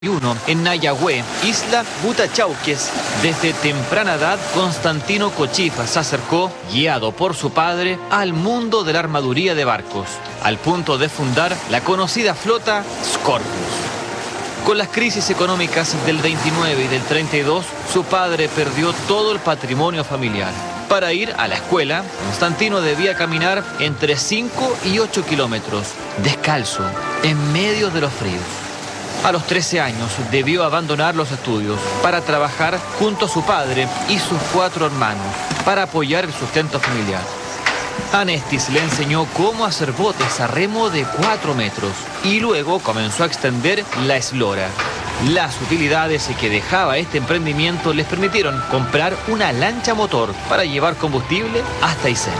en Nayagüe, isla Butachauques. Desde temprana edad, Constantino Cochifas se acercó, guiado por su padre, al mundo de la armaduría de barcos, al punto de fundar la conocida flota Scorpius. Con las crisis económicas del 29 y del 32, su padre perdió todo el patrimonio familiar. Para ir a la escuela, Constantino debía caminar entre 5 y 8 kilómetros, descalzo, en medio de los fríos. A los 13 años debió abandonar los estudios para trabajar junto a su padre y sus 4 hermanos para apoyar el sustento familiar. Anestis le enseñó cómo hacer botes a remo de 4 metros y luego comenzó a extender la eslora. Las utilidades que dejaba este emprendimiento les permitieron comprar una lancha motor para llevar combustible hasta Aysén.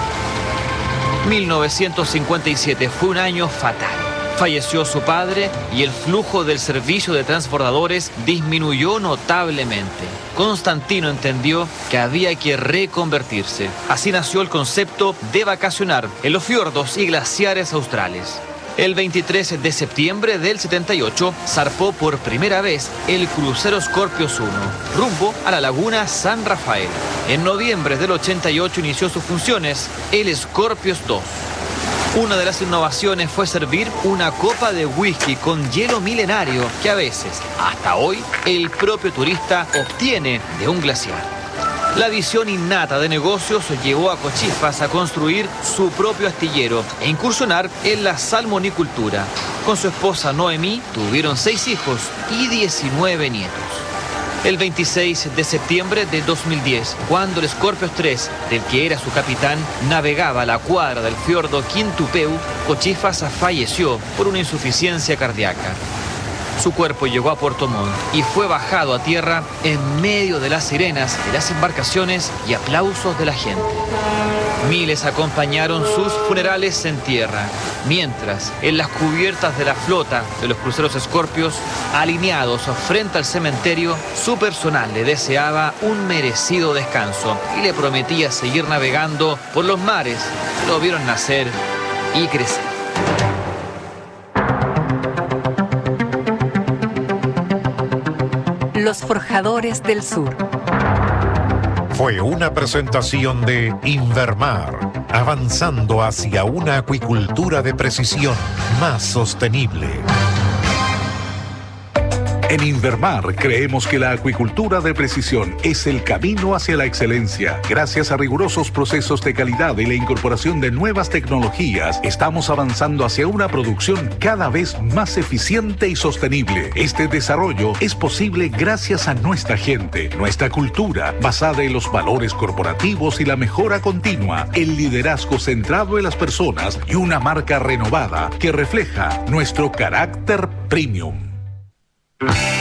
1957 fue un año fatal. Falleció su padre y el flujo del servicio de transbordadores disminuyó notablemente. Constantino entendió que había que reconvertirse. Así nació el concepto de vacacionar en los fiordos y glaciares australes. El 23 de septiembre del 78 zarpó por primera vez el crucero Scorpius 1, rumbo a la laguna San Rafael. En noviembre del 88 inició sus funciones el Scorpius 2. Una de las innovaciones fue servir una copa de whisky con hielo milenario que a veces, hasta hoy, el propio turista obtiene de un glaciar. La visión innata de negocios llevó a Cochifas a construir su propio astillero e incursionar en la salmonicultura. Con su esposa Noemí tuvieron 6 hijos y 19 nietos. El 26 de septiembre de 2010, cuando el Scorpius 3, del que era su capitán, navegaba a la cuadra del fiordo Quintupeu, Cochifas falleció por una insuficiencia cardíaca. Su cuerpo llegó a Puerto Montt y fue bajado a tierra en medio de las sirenas de las embarcaciones y aplausos de la gente. Miles acompañaron sus funerales en tierra, mientras en las cubiertas de la flota de los cruceros Scorpius, alineados frente al cementerio, su personal le deseaba un merecido descanso y le prometía seguir navegando por los mares que lo vieron nacer y crecer. Los Forjadores del Sur. Fue una presentación de Invermar, avanzando hacia una acuicultura de precisión más sostenible. En Invermar creemos que la acuicultura de precisión es el camino hacia la excelencia. Gracias a rigurosos procesos de calidad y la incorporación de nuevas tecnologías, estamos avanzando hacia una producción cada vez más eficiente y sostenible. Este desarrollo es posible gracias a nuestra gente, nuestra cultura, basada en los valores corporativos y la mejora continua, el liderazgo centrado en las personas y una marca renovada que refleja nuestro carácter premium.